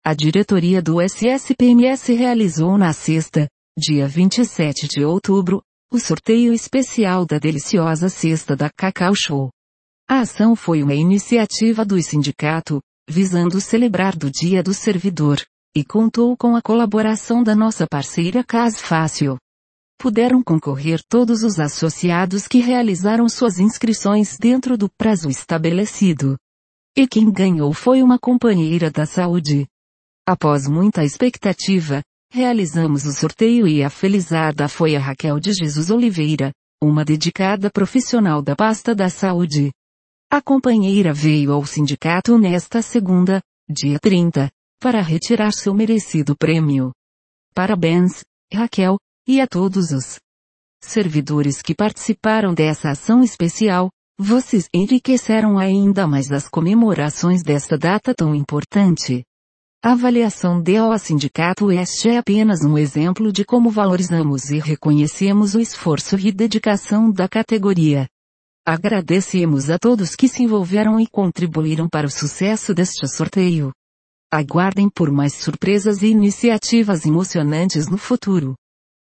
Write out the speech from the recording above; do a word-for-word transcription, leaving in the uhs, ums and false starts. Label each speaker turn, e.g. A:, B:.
A: A diretoria do S S P M S realizou na sexta, dia vinte e sete de outubro, o sorteio especial da deliciosa cesta da Cacau Show. A ação foi uma iniciativa do sindicato, visando celebrar do Dia do Servidor, e contou com a colaboração da nossa parceira Cas Fácil. Puderam concorrer todos os associados que realizaram suas inscrições dentro do prazo estabelecido. E quem ganhou foi uma companheira da saúde. Após muita expectativa, realizamos o sorteio e a felizarda foi a Raquel de Jesus Oliveira, uma dedicada profissional da pasta da saúde. A companheira veio ao sindicato nesta segunda, dia trinta, para retirar seu merecido prêmio. Parabéns, Raquel, e a todos os servidores que participaram dessa ação especial. Vocês enriqueceram ainda mais as comemorações desta data tão importante. A avaliação do sindicato este é apenas um exemplo de como valorizamos e reconhecemos o esforço e dedicação da categoria. Agradecemos a todos que se envolveram e contribuíram para o sucesso deste sorteio. Aguardem por mais surpresas e iniciativas emocionantes no futuro.